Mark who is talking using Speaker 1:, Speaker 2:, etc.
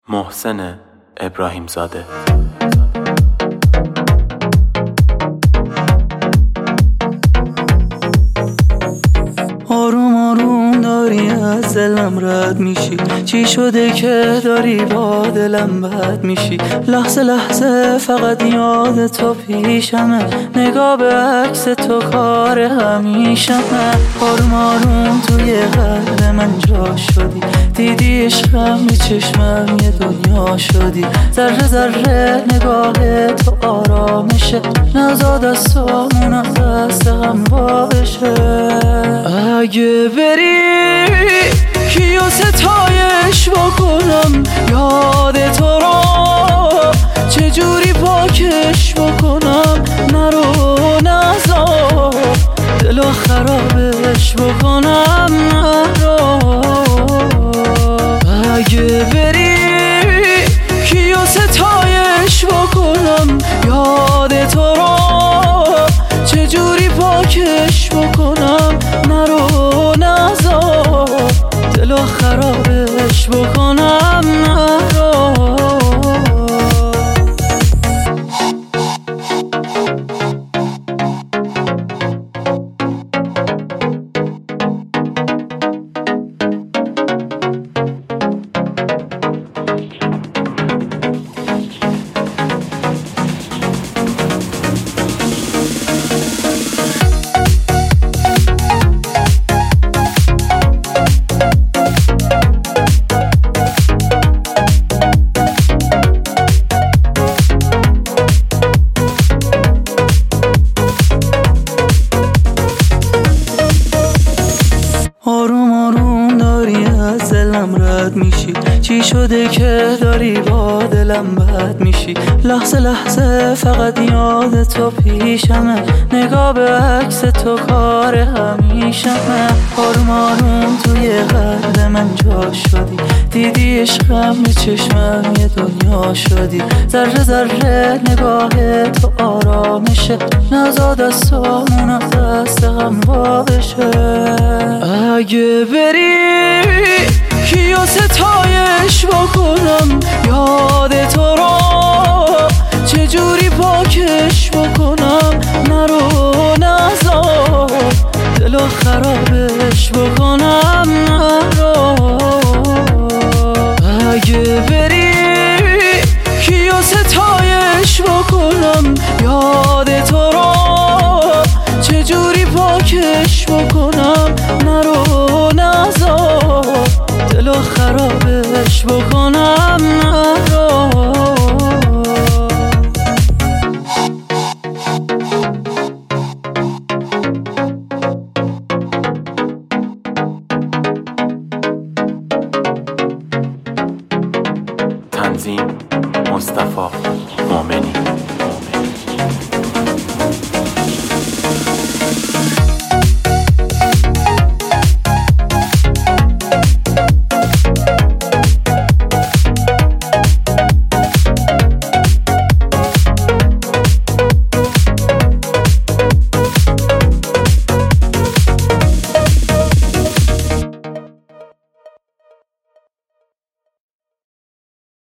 Speaker 1: محسن ابراهیمزاده.
Speaker 2: آروم آروم داری از دلم رد میشی، چی شده که داری با دلم بد میشی؟ لحظه لحظه فقط یاد تو پیشمه، نگاه به عکس تو کار همیشمه. آروم آروم توی قلب من جا شدی، دیدی عشقم به چشمم یه دنیا شدی. ذره ذره نگاه تو آرامشه، نزاد دستامون از دست غم وا بشه. اگه بری کیو ستایش بکنم، یاد تو رو چجوری پاکش بکنم؟ نرو نزار دلو خرابش بکنم، نرو. اگه بری کیو ستایش بکنم، یاد تو رو چجوری پاکش بکنم؟ نرو نزار دلو خرابش بکنم، نرو. آروم آروم داری از دلم رد میشی، چی شده که داری با دلم بد میشی؟ لحظه لحظه فقط یاد تو پیشمه، نگاه به عکس تو کار همیشمه. آروم آروم توی قلب من جا شدی، دیدی عشقم به چشمم یه دنیا شدی. ذره ذره نگاه تو آرامشه، نزاد دستامون از دست غم وا بشه. اگه بری کیو ستایش بکنم، یاد تو رو چجوری پاکش بکنم؟ نرو نزار دلو خرابش بکنم، نرو. اگه بری کیو ستایش بکنم، یاد تو رو چجوری پاکش بکنم؟ نرو نزار دلو خرابش بکنم، نرو.
Speaker 1: تنظیم مصطفی